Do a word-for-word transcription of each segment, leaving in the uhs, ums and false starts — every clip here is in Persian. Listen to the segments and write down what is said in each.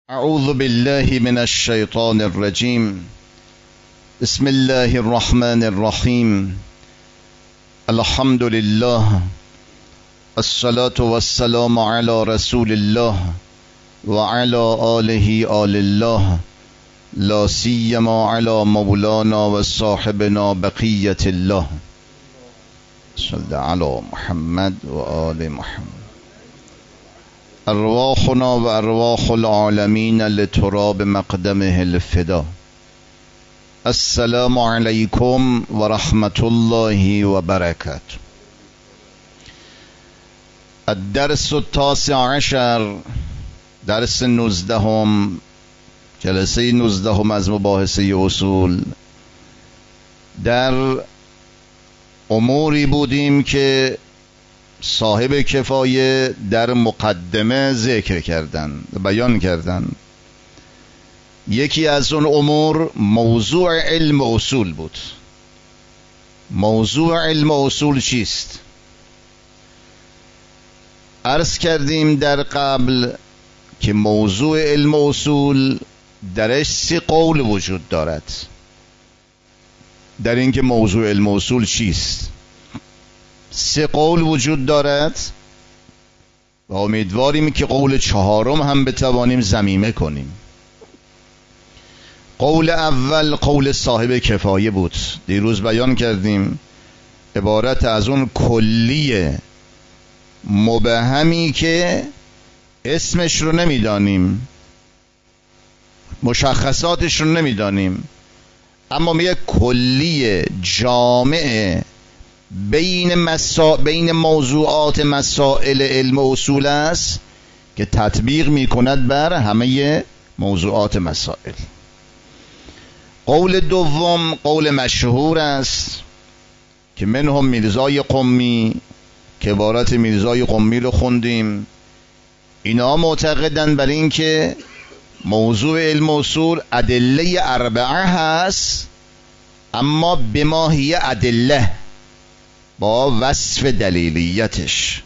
اعوذ بالله من الشیطان الرجیم. بسم الله الرحمن الرحیم. الحمد لله الصلاة والسلام على رسول الله وعلى آله آل الله لا سیما على مولانا و صاحبنا بقیة الله. صلی علی محمد و آل محمد. ارواحنا و ارواح العالمین لتراب مقدمه الفدا. السلام علیکم و رحمت الله و برکاته. الدرس التاسع عشر، درس نوزدهم، جلسه نوزدهم از مباحثه اصول. در اموری بودیم که صاحب کفایه در مقدمه ذکر کردن، بیان کردن. یکی از اون امور موضوع علم اصول بود. موضوع علم اصول چیست؟ عرض کردیم در قبل که موضوع علم اصول درش سی قول وجود دارد در اینکه موضوع علم اصول چیست. سه قول وجود دارد و امیدواریم که قول چهارم هم بتوانیم ضمیمه کنیم. قول اول قول صاحب کفایه بود، دیروز بیان کردیم. عبارت از اون کلیه مبهمی که اسمش رو نمیدانیم، مشخصاتش رو نمیدانیم، اما میگه کلیه جامعه بین مسا... بین موضوعات مسائل علم اصول است که تطبیق میکند بر همه موضوعات مسائل. قول دوم قول مشهور است که منهم میرزای قمی، که عبارت میرزای قمی رو خوندیم. اینا معتقدن بر این که موضوع علم اصول ادله اربعه هست، اما بماهی ادله، با وصف دلیلیتش.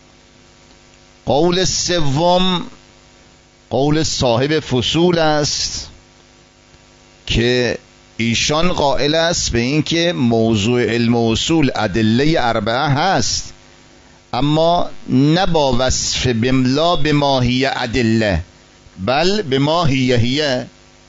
قول سوم قول صاحب فصول است که ایشان قائل است به این که موضوع علم اصول ادله اربعه هست، اما نه با وصف بملا به ماهی ادله، بل به ماهی هیه،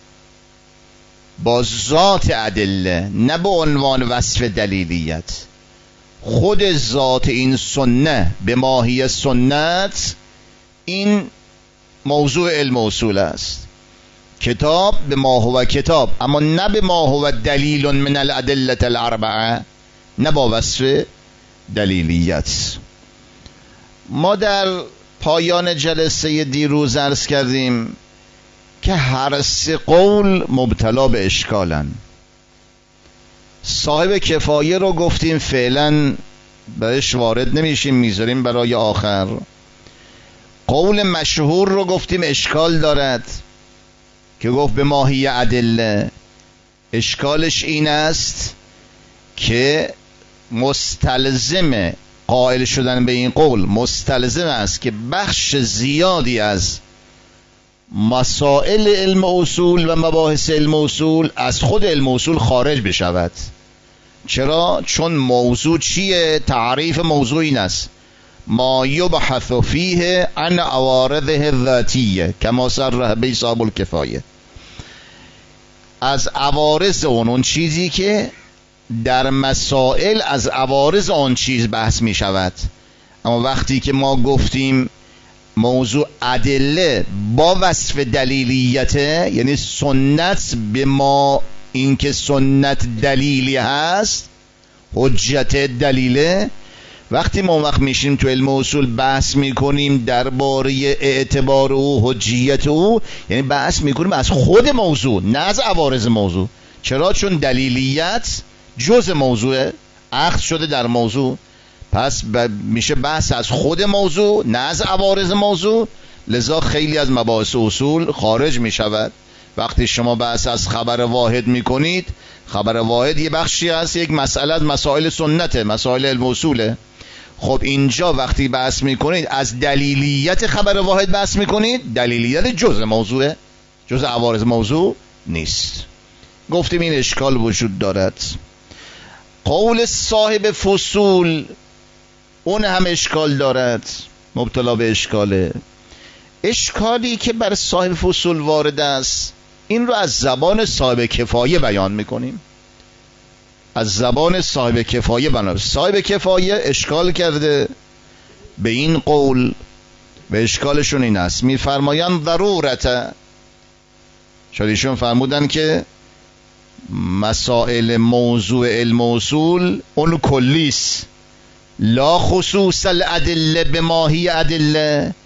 با ذات ادله، نه به عنوان وصف دلیلیت. خود ذات این سنه به ماهی سنت، این موضوع علم اصول است. کتاب به ما هو کتاب، اما نه به ما هو دلیل من الادله الاربعه، نه با وصف دلیلیت. ما در پایان جلسه دیروز عرض کردیم که هر سه قول مبتلا به اشکالن. صاحب کفایه رو گفتیم فعلا بهش وارد نمیشیم، میذاریم برای آخر. قول مشهور رو گفتیم اشکال دارد که گفت به ماهی ادله. اشکالش این است که مستلزم قائل شدن به این قول مستلزم است که بخش زیادی از مسائل علم اصول و مباحث علم اصول از خود علم اصول خارج بشود. چرا؟ چون موضوع چیه؟ تعریف موضوع این است: ما یبحث فیه عن عوارضه الذاتیه کما صرح به صاحب الکفایه. از عوارض اون، اون چیزی که در مسائل از عوارض آن چیز بحث می شود. اما وقتی که ما گفتیم موضوع ادله با وصف دلیلیته، یعنی سنت به ما این که سنت دلیلی هست، حجت دلیله، وقتی ما وقت میشیم تو علم اصول بحث میکنیم درباره اعتبار او، حجیت او، یعنی بحث میکنیم از خود موضوع نه از عوارض موضوع. چرا؟ چون دلیلیت جز موضوع اخذ شده در موضوع، پس میشه بحث از خود موضوع نه از عوارض موضوع. لذا خیلی از مباحث اصول خارج میشود. وقتی شما بحث از خبر واحد میکنید، خبر واحد یه بخشی هست، یک مسئله از مسائل سنته، مسائل علم اصوله. خب اینجا وقتی بحث میکنید از دلیلیت خبر واحد بحث میکنید، دلیلیت جزء موضوعه. جز عوارض موضوع نیست. گفتیم این اشکال وجود دارد. قول صاحب فصول اون هم اشکال دارد، مبتلا به اشکاله. اشکالی که بر صاحب فصول وارد است این رو از زبان صاحب کفایه بیان میکنیم. از زبان صاحب کفایه بیان. صاحب کفایه اشکال کرده به این قول، به اشکالشون این است، میفرمایند ضرورت، شایدشون فرمودن که مسائل موضوع علم و اصول اون کلیست، لا خصوص الادله به ماهی ادله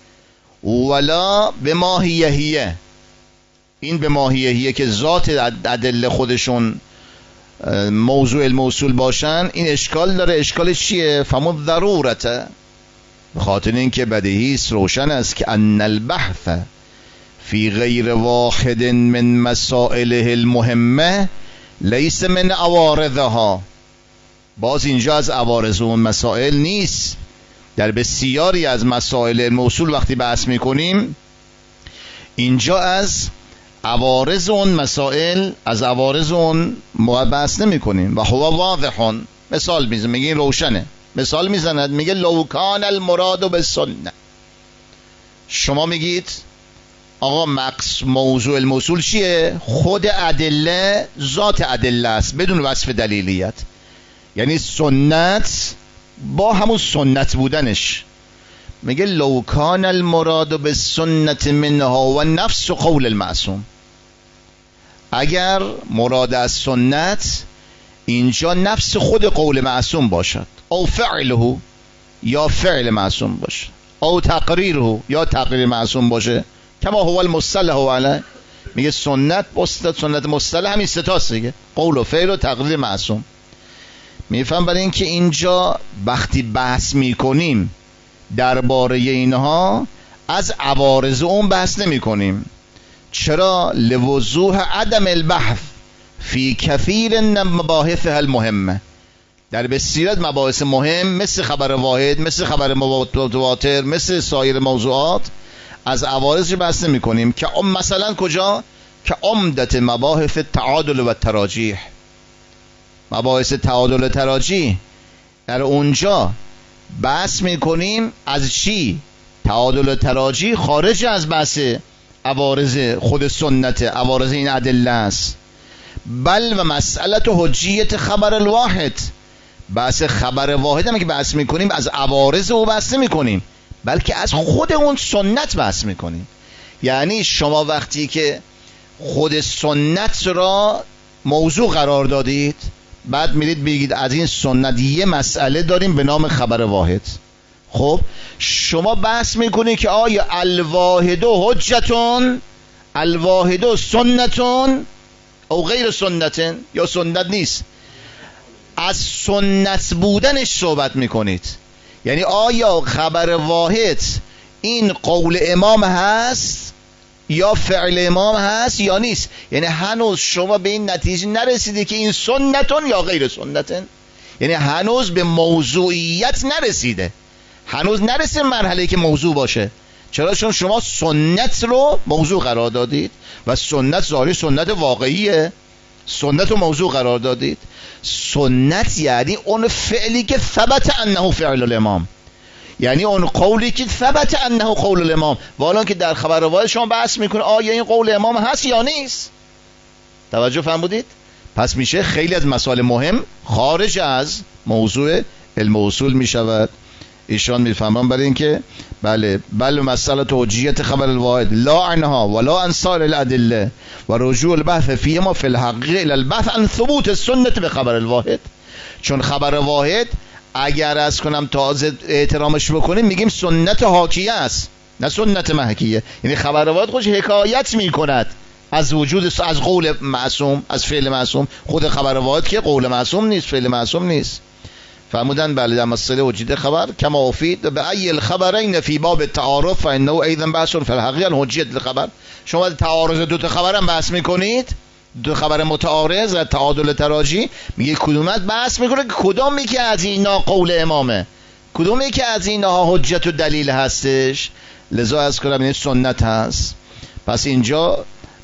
ولا به ماهی هیه. این به ماهی هیه که ذات ادله خودشون موضوع علم و اصول باشن، این اشکال داره. اشکالش چیه؟ فهمون ضرورته، به خاطر این که بدیهی است، روشن است که ان البحث فی غیر واحد من مسائله المهمه لیس من عوارضها. باز اینجا از عوارض اون مسائل نیست. در بسیاری از مسائل علم و اصول وقتی بحث میکنیم اینجا از عوارض اون مسائل، از عوارض اون بحث نمی کنیم. و هو واضحون، مثال میزنه، میگه روشنه، مثال میزند، میگه لو کان المراد بالسنه. شما میگید آقا مقص موضوع الموصول چیه؟ خود ادله ذات ادله است بدون وصف دلیلیت، یعنی سنت با همون سنت بودنش. میگه لو کان المراد بالسنت منها و نفس قول المعصوم، اگر مراد از سنت اینجا نفس خود قول معصوم باشد، او فعله یا فعل معصوم باشه، او تقریره یا تقریر معصوم باشه، کما هو المصطلح علیه. میگه سنت مصطلح، سنت مصطلح همین سه تاست دیگه، قول و فعل و تقریر معصوم. میفهم برای اینکه اینجا وقتی بحث میکنیم درباره اینها از عوارض اون بحث نمی کنیم. چرا؟ لوضوح عدم البحث فی کثیر من مباحثها المهمه. در بسیار مباحث مهم مثل خبر واحد، مثل خبر متواتر، مثل سایر موضوعات از عوارض بحث نمی کنیم. که مثلا کجا؟ که عمدت مباحث تعادل و تراجیح، مباحث تعادل و تراجیح در اونجا بحث میکنیم از چی؟ تعادل و تراجیح خارج از بحث عوارض خود سنت، عوارض این ادله است. بل و مسئله حجیت خبر الواحد، بحث خبر واحد هم که بحث میکنیم از عوارض او بحث میکنیم، بلکه از خود اون سنت بحث میکنیم. یعنی شما وقتی که خود سنت را موضوع قرار دادید، بعد میرید بگید از این سنت یه مسئله داریم به نام خبر واحد، خب شما بحث میکنید که آیا الواحد حجتون، الواحد سنتون او غیر سنتن، یا سنت نیست. از سنت بودنش صحبت میکنید، یعنی آیا خبر واحد این قول امام هست یا فعل امام هست یا نیست. یعنی هنوز شما به این نتیجه نرسیده که این سنتون یا غیر سنتن، یعنی هنوز به موضوعیت نرسیده، هنوز نرسید مرحله که موضوع باشه. چرا؟ چون شما سنت رو موضوع قرار دادید و سنت ظاهری سنت واقعیه، سنت رو موضوع قرار دادید. سنت یعنی اون فعلی که ثبت انه فعل الامام، یعنی اون قولی که ثبت انه قول الامام. والا که در خبر واحد شما بحث میکنه آیا این قول امام هست یا نیست. توجه فرمودید؟ پس میشه خیلی از مسائل مهم خارج از موضوع علم و اصول میشود. ایشان میفهمن برای اینکه بله بل مسئله حجیت خبر الواحد لا عنها ولا عن سایر الادله و رجوع البحث فيما في الحقيقه الى البحث عن ثبوت السنه به خبر الواحد. چون خبر واحد اگر از کنم تازه احترامش بکنیم میگیم سنت حاکیه است نه سنت محکیه. یعنی خبر واحد خودش حکایت میکند از وجود، از قول معصوم، از فعل معصوم. خود خبر واحد که قول معصوم نیست، فعل معصوم نیست. فرمودن بله در مسئله وجود خبر کما افید به ای الخبرین فی باب التعارف فانه ایضا بحث فی الحقیقه حجیت الخبر. شما تعارض دو تا خبر هم بحث میکنید، دو خبر متعارض و تعادل تراجی، میگه کدومت بحث میکنه که کدومی که از اینا قول امامه، کدومی که از اینها حجت و دلیل هستش. لذا از کنم این سنت هست. پس اینجا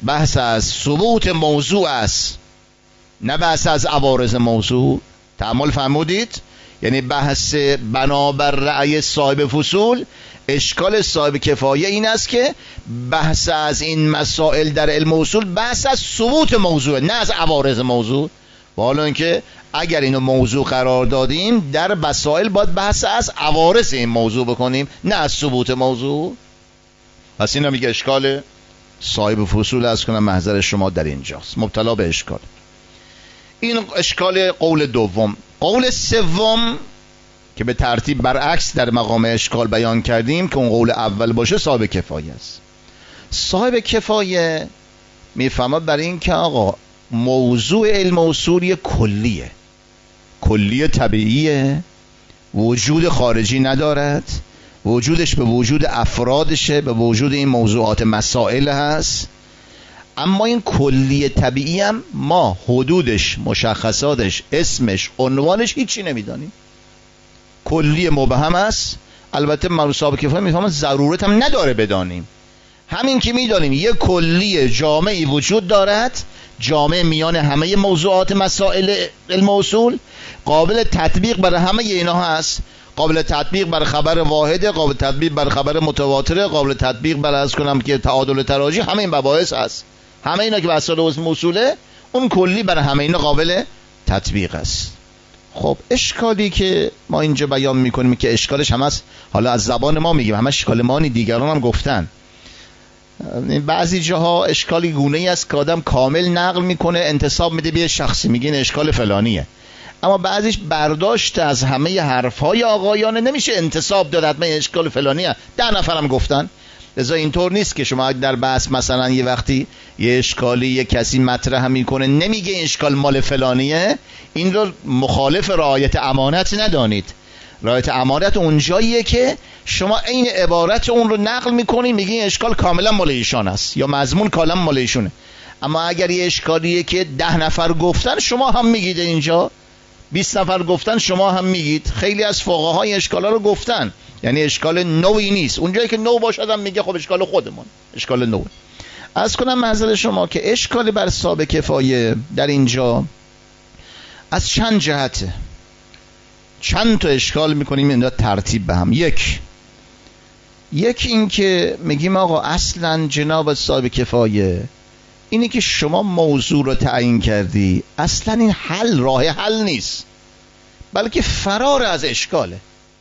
بحث از ثبوت موضوع است، نه بحث از عوارض موضوع. تأمل فرمودید؟ یعنی بحث بنابر رأی صاحب فصول، اشکال صاحب کفایه این است که بحث از این مسائل در علم اصول بحث از ثبوت موضوع، نه از عوارض موضوع. و حالا اینکه اگر اینو موضوع قرار دادیم، در مسائل باید بحث از عوارض این موضوع بکنیم، نه از ثبوت موضوع. پس اینا میگه اشکال صاحب فصول از کنم محضر شما در اینجاست، مبتلا به اشکال. این اشکال قول دوم. قول سوم که به ترتیب برعکس در مقام اشکال بیان کردیم که اون قول اول باشه، صاحب کفایه است. صاحب کفایه میفهمد برای این که آقا موضوع علم اصولی کلیه، کلی طبیعیه، وجود خارجی ندارد، وجودش به وجود افرادشه، به وجود این موضوعات مسائل هست. اما این کلی طبیعی هم ما حدودش، مشخصاتش، اسمش، عنوانش هیچی نمیدانیم، کلی مبهم است. البته ما صاحب کفایه میفهمن ضرورت هم نداره بدانیم، همین که میدانیم یه کلی جامعی وجود دارد، جامع میان همه موضوعات مسائل علم اصول، قابل تطبیق برای همه اینا هست، قابل تطبیق بر خبر واحده، قابل تطبیق بر خبر متواتره، قابل تطبیق بر از کنم که تعادل تراجی، همه این مباحث هست. همه اینا که مسائل علم اصوله، اون کلی برای همه اینا قابل تطبیق است. خب اشکالی که ما اینجا بیان میکنیم که اشکالش هم هست، حالا از زبان ما میگیم، همه اشکال ما نی، دیگران هم گفتن. بعضی جاها اشکالی گونه‌ای است که آدم کامل نقل میکنه، انتساب میده به شخصی، میگین اشکال فلانیه، اما بعضیش برداشت از همه حرفهای آقایانه، نمیشه انتساب داد حتما اشکال فلانیه. ده نفرم گفتن. لذا اینطور نیست که شما در بحث مثلا یه وقتی یه اشکالی یه کسی مطرح میکنه نمیگه این اشکال مال فلانیه، این رو مخالف رعایت امانت ندانید. رعایت امانت اونجاییه که شما این عبارت اون رو نقل میکنید، میگین اشکال کاملا مال ایشان است یا مضمون کاملا مال ایشونه. اما اگر یه اشکالیه که ده نفر گفتن شما هم میگید، اینجا بیست نفر گفتن شما هم میگید، خیلی از فقهای اشکالا رو گفتن، یعنی اشکال نوعی نیست. اونجایی که نو باشد هم میگه خب اشکال خودمون، اشکال نو. از کنم منزل شما که اشکالی بر صاحب کفایه در اینجا از چند جهته، چند تا اشکال میکنیم این ترتیب به هم. یک یک این که میگیم آقا اصلا جناب صاحب کفایه اینی که شما موضوع رو تعیین کردی، اصلا این حل راه حل نیست، بلکه فرار از اشکاله.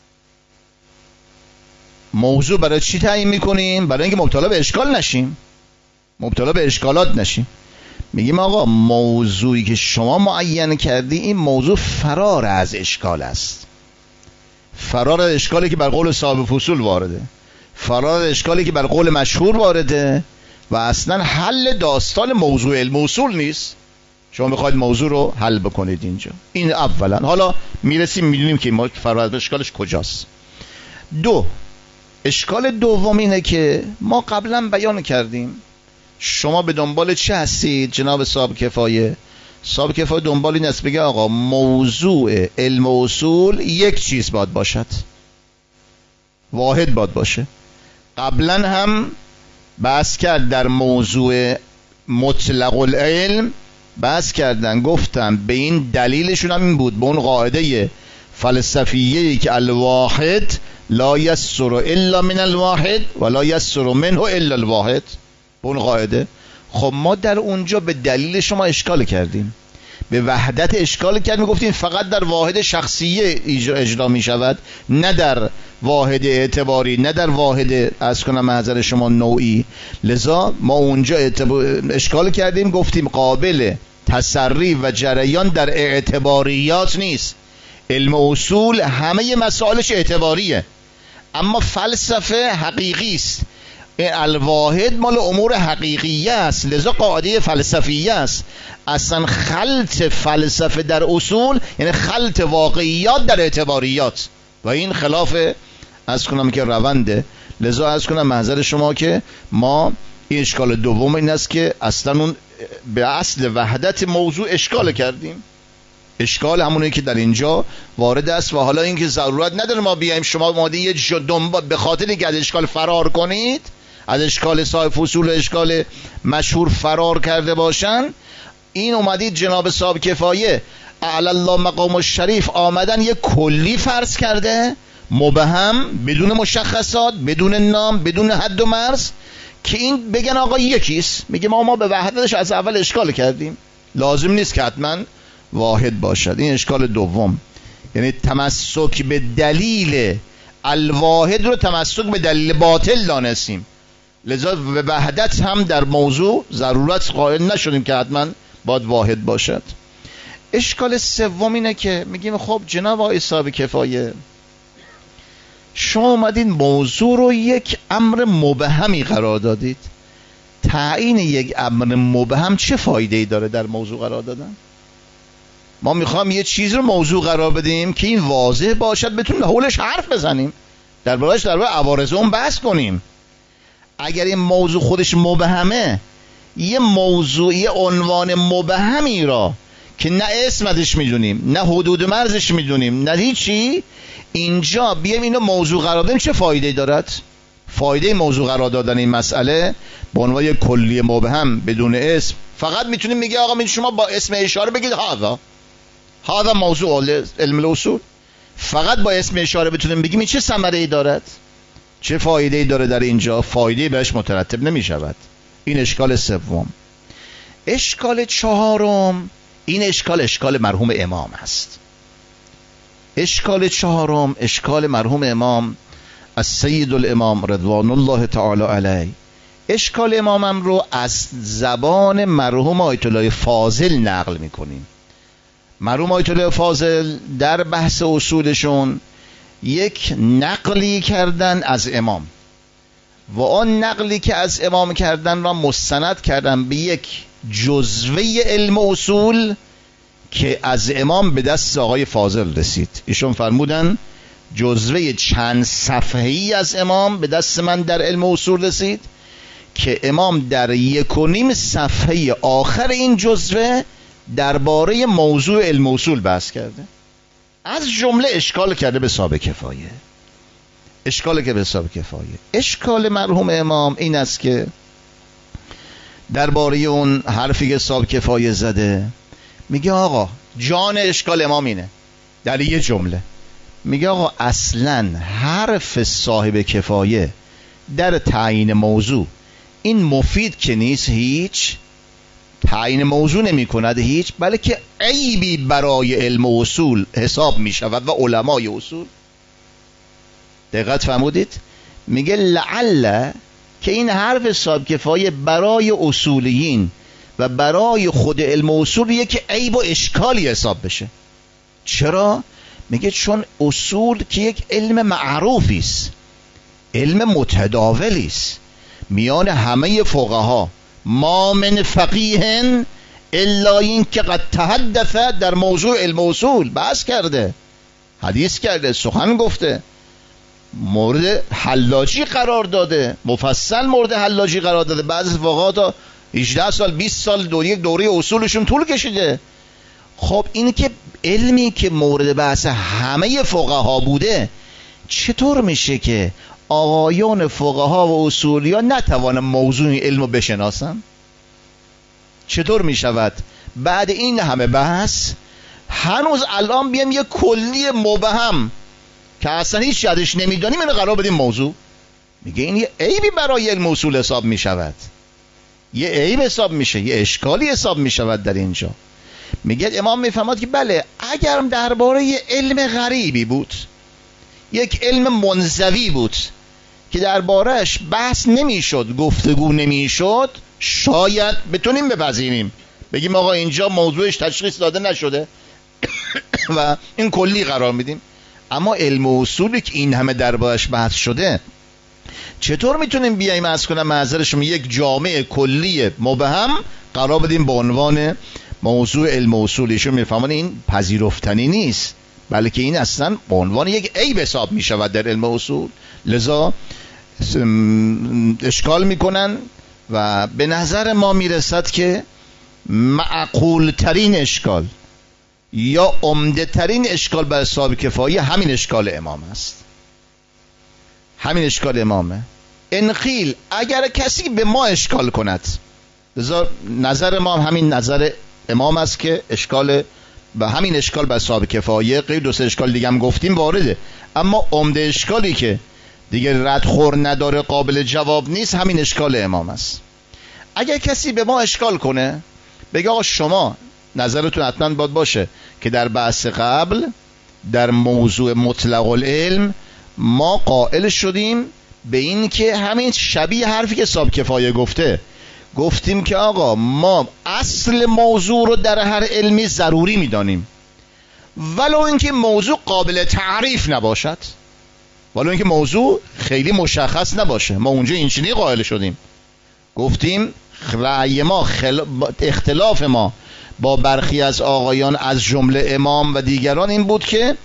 موضوع برای چی تعیین میکنیم؟ برای اینکه مبتلا به اشکال نشیم، مبتلا به اشکالات نشیم. میگیم آقا موضوعی که شما معین کردی این موضوع فرار از اشکال است، فرار از اشکالی که بر قول صاحب فصول وارده، فرار از اشکالی که بر قول مشهور وارده و اصلا حل داستان موضوع علم اصول نیست. شما میخواید موضوع رو حل بکنید اینجا. این اولا. حالا میرسیم میدونیم که ما فرار از اشکالش کجاست. دو، اشکال دوم اینه که ما قبلا بیان کردیم شما به دنبال چه هستید جناب صاحب کفایه؟ صاحب کفایه دنبال این است بگه آقا موضوع علم اصول یک چیز باید باشد، واحد باید باشه. قبلا هم بحث کرد در موضوع مطلق العلم، بحث کردن، گفتم به این دلیلشون هم این بود، به اون قاعده فلسفیه‌ای که الواحد لا یسر الا من الواحد و لا یسر منه الا الواحد، به اون قاعده. خب ما در اونجا به دلیل شما اشکال کردیم، به وحدت اشکال کردیم، گفتیم فقط در واحد شخصیه اجرا می شود، نه در واحد اعتباری، نه در واحد از کنم محضر شما نوعی. لذا ما اونجا اشکال کردیم، گفتیم قابل تسری و جریان در اعتباریات نیست. علم اصول همه مسائلش اعتباریه، اما فلسفه حقیقی است. الواحد مال امور حقیقیه است، لذا قاعده فلسفیه است. اصلا خلط فلسفه در اصول یعنی خلط واقعیات در اعتباریات و این خلاف از کنم که رونده. لذا از کنم محضر شما که ما این اشکال دوم این است که اصلا اون به اصل وحدت موضوع اشکال کردیم. اشکال همونه که در اینجا وارد است و حالا اینکه ضرورت نداره ما بیایم شما ماده یه دنبال به خاطر اینکه از اشکال فرار کنید از اشکال صاحب فصول و اشکال مشهور فرار کرده باشن، این اومدید جناب صاحب کفایه اعلی الله مقام الشریف آمدن یک کلی فرض کرده مبهم بدون مشخصات، بدون نام، بدون حد و مرز، که این بگن آقا یکیست. میگه ما ما به وحدتش از اول اشکال کردیم، لازم نیست که حتما واحد باشد. این اشکال دوم، یعنی تمسک به دلیل الواحد رو تمسک به دلیل باطل دانستیم، لذا به وحدت هم در موضوع ضرورت قائل نشدیم که حتما باید واحد باشد. اشکال سوم اینه که میگیم خب جناب آقای صاحب کفایه، شما اومدین موضوع رو یک امر مبهمی قرار دادید. تعیین یک امر مبهم چه فایده ای داره در موضوع قرار دادن؟ ما میخوام یه چیز رو موضوع قرار بدیم که این واضح باشد، بتونیم حولش حرف بزنیم، درباره‌اش درباره عوارض اون بحث کنیم. اگر این موضوع خودش مبهمه، یه موضوع، یه عنوان مبهمی را که نه اسمش میدونیم، نه حدود مرزش میدونیم، نه هیچی، اینجا بیایم اینو موضوع قرار بدیم، چه فایده دارد؟ فایده موضوع قرار دادن این مسئله به عنوان یک کلی مبهم بدون اسم، فقط میتونیم میگه آقا می شما با اسم اشاره بگید هذا هذا موضوع علم الاصول. فقط با اسم اشاره بتونیم بگیم این چه ثمره‌ای دارد، چه فایده‌ای داره در اینجا؟ فایده‌ای بهش مترتب نمیشود. این اشکال سوم. اشکال چهارم، این اشکال اشکال مرحوم امام است. اشکال چهارم اشکال مرحوم امام السید الامام رضوان الله تعالی علیه. اشکال امامم رو از زبان مرحوم آیت الله فاضل نقل میکنیم. مرحوم آیت الله فاضل در بحث اصولشون یک نقلی کردن از امام و آن نقلی که از امام کردن را مستند کردن به یک جزوه علم اصول که از امام به دست آقای فاضل رسید. ایشون فرمودن جزوه چند صفحه‌ای از امام به دست من در علم اصول رسید که امام در یک و نیم صفحه آخر این جزوه درباره موضوع علم اصول بحث کرده. از جمله اشکال کرده به صاحب کفایه. اشکال که به صاحب کفایه. اشکال مرحوم امام این است که درباره اون حرفی که صاحب کفایه زده، میگه آقا جان اشکال امام اینه، در یه جمله میگه آقا اصلا حرف صاحب کفایه در تعیین موضوع این مفید که نیست، هیچ تعیین موضوع نمی کند هیچ، بلکه عیبی برای علم اصول حساب می شود و علمای اصول. دقت فرمودید؟ میگه لعل که این حرف صاحب کفایه برای اصولیین و برای خود علم اصول یک عیب و اشکالی حساب بشه. چرا؟ میگه چون اصول که یک علم معروفی است، علم متداولی است، میان همه فقها ما من فقیه الا این که قد تحدث در موضوع علم اصول بحث کرده، حدیث کرده، سخن گفته، مورد حلاجی قرار داده، مفصل مورد حلاجی قرار داده. بعضی فقها تا هجده سال بیست سال دور یک دوره اصولشون طول کشیده. خب این که علمی که مورد بحث همه فقها بوده، چطور میشه که آقایان فقها و اصولیان نتوانن موضوع علم رو بشناسن؟ چطور میشود بعد این همه بحث هنوز الان بیام یه کلی مبهم که اصلا هیچ یادش نمیدانیم اینو قرار بدیم موضوع؟ میگه این یه عیبی برای علم اصول حساب میشود، یه عیب حساب میشه، یه اشکالی حساب میشود در اینجا. میگه امام میفهمد که بله اگر درباره علم غریبی بود، یک علم منزوی بود که دربارهش بحث نمیشد، گفتگو نمیشد، شاید بتونیم بپذیریم، بگیم آقا اینجا موضوعش تشخیص داده نشده و این کلی قرار میدیم. اما علم اصولی که این همه دربارهش بحث شده، چطور میتونیم بیاییم از کنم معذرشم یک جامعه کلی مبهم قرار بدیم به عنوان موضوع علم اصولیشون؟ میفهمن این پذیرفتنی نیست، بلکه این اصلا به عنوان یک عیب حساب میشود در علم اصول. لذا اشکال میکنن و به نظر ما میرسد که معقول ترین اشکال یا عمده ترین اشکال برای صاحب کفایه همین اشکال امام است، همین اشکال امامه. انقیل اگر کسی به ما اشکال کند، نظر ما همین نظر امام است که اشکال و همین اشکال بر صاحب کفایه، غیر دو سه اشکال دیگه هم گفتیم وارده، اما عمده اشکالی که دیگه ردخور نداره، قابل جواب نیست، همین اشکال امام است. اگر کسی به ما اشکال کنه بگه آقا شما نظرتون حتما باید باشه که در بحث قبل در موضوع مطلق العلم ما قائل شدیم به این که همین شبیه حرفی که صاحب کفایه گفته، گفتیم که آقا ما اصل موضوع رو در هر علمی ضروری میدانیم ولو اینکه موضوع قابل تعریف نباشد، ولو اینکه موضوع خیلی مشخص نباشه. ما اونجا اینچنین قائل شدیم، گفتیم رأی ما خل... اختلاف ما با برخی از آقایان از جمله امام و دیگران این بود که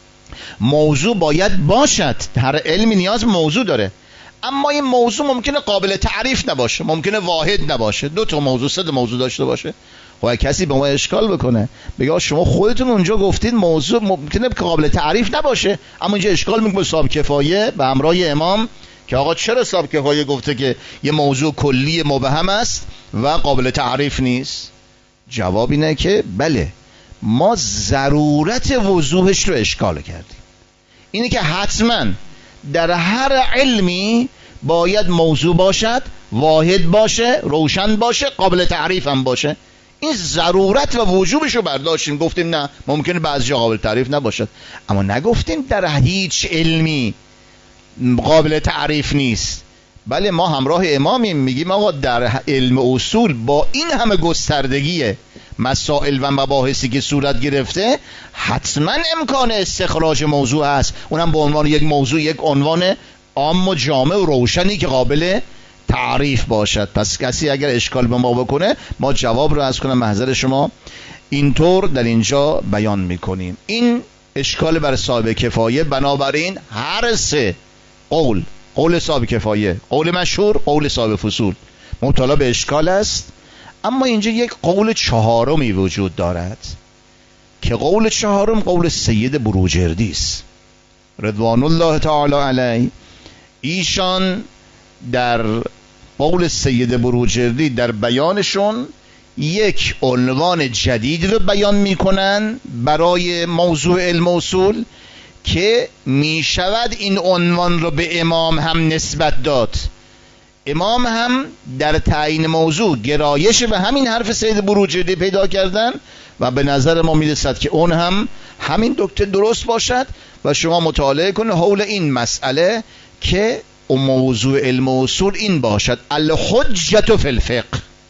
موضوع باید باشد، هر علمی نیاز موضوع داره، اما این موضوع ممکنه قابل تعریف نباشه، ممکنه واحد نباشه، دو تا موضوع سه تا موضوع داشته باشه. خب کسی به ما اشکال بکنه بگه شما خودتون اونجا گفتید موضوع ممکنه قابل تعریف نباشه، اما اینجا اشکال میکنه صاحب کفایه به همراه امام که آقا چرا صاحب کفایه گفته که یه موضوع کلی مبهم است و قابل تعریف نیست؟ جواب اینه که بله، ما ضرورت وضوحش رو اشکال کردیم، اینه که حتما در هر علمی باید موضوع باشد، واحد باشه، روشن باشه، قابل تعریف هم باشه. این ضرورت و وجوبش رو برداشتیم، گفتیم نه ممکنه بعضی جا قابل تعریف نباشد، اما نگفتیم در هیچ علمی قابل تعریف نیست. بله ما همراه امامیم، میگیم آقا در علم اصول با این همه گستردگی مسائل و مباحثی که صورت گرفته حتما امکان استخراج موضوع هست، اونم به عنوان یک موضوع، یک عنوان عام و جامع و روشنی که قابل تعریف باشد. پس کسی اگر اشکال به ما بکنه ما جواب رو از کنم محضر شما اینطور در اینجا بیان میکنیم. این اشکال بر صاحب کفایه. بنابراین هر سه قول، قول صاحب کفایه، قول مشهور، قول صاحب فصول مبتلا به اشکال است. اما اینجا یک قول چهارمی وجود دارد که قول چهارم قول سید بروجردی است رضوان الله تعالی علیه. ایشان در قول سید بروجردی در بیانشون یک عنوان جدید رو بیان میکنن برای موضوع علم اصول که میشود این عنوان رو به امام هم نسبت داد. امام هم در تعیین موضوع گرایش به همین حرف سید بروجردی پیدا کردن و به نظر ما میرسد که اون هم همین نکته درست باشد و شما مطالعه کنید حول این مسئله که موضوع علم اصول این باشد الحجة فی الفقه،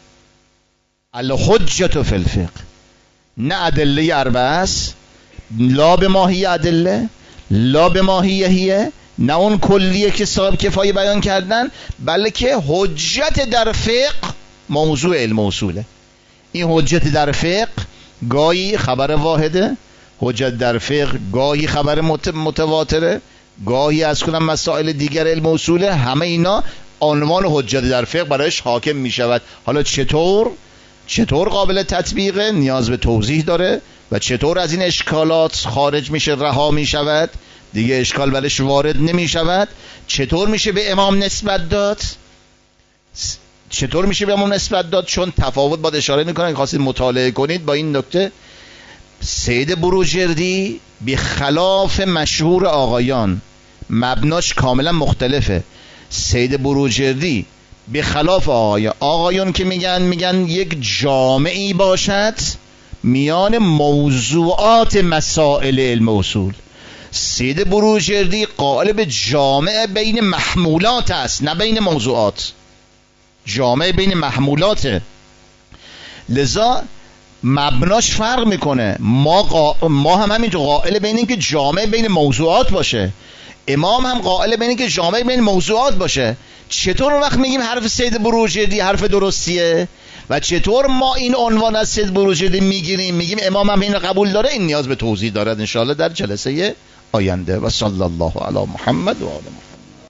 الحجة فی الفقه، نه ادله اربعه است، لا به ماهی ادله، لا به ماهی هیه، نه اون کلیه که صاحب کفایه بیان کردن، بلکه حجت در فقه موضوع علم اصوله. این حجت در فقه گاهی خبر واحده، حجت در فقه گاهی خبر متواتره، گاهی از کنم مسائل دیگر علم اصوله، همه اینا عنوان حجت در فقه برایش حاکم می شود. حالا چطور چطور قابل تطبیقه نیاز به توضیح داره و چطور از این اشکالات خارج میشه، رها می شود، دیگه اشکال برش وارد نمی شود، چطور میشه به امام نسبت داد، چطور میشه به امام نسبت داد، چون تفاوت باید اشاره میکنن که خواستید مطالعه کنید با این نکته. سید بروجردی به خلاف مشهور آقایان مبناش کاملا مختلفه. سید بروجردی به خلاف آقایان آقایان که میگن میگن یک جامعی باشد میان موضوعات مسائل علم اصول. سید بروجردی قائل به جامع بین محمولات است نه بین موضوعات، جامع بین محمولات، لذا مبناش فرق میکنه. ما, قا... ما هم همینطور قائل بین این که جامع بین موضوعات باشه، امام هم قائل بین این که جامع بین موضوعات باشه. چطور وقت میگیم حرف سید بروجردی حرف درستیه و چطور ما این عنوان از سید بروجردی میگیریم میگیم امام هم این قبول داره؟ این نیاز به توضیح دارد انشاءالله در جلسه آینده. و صلی الله علی محمد و آله محمد.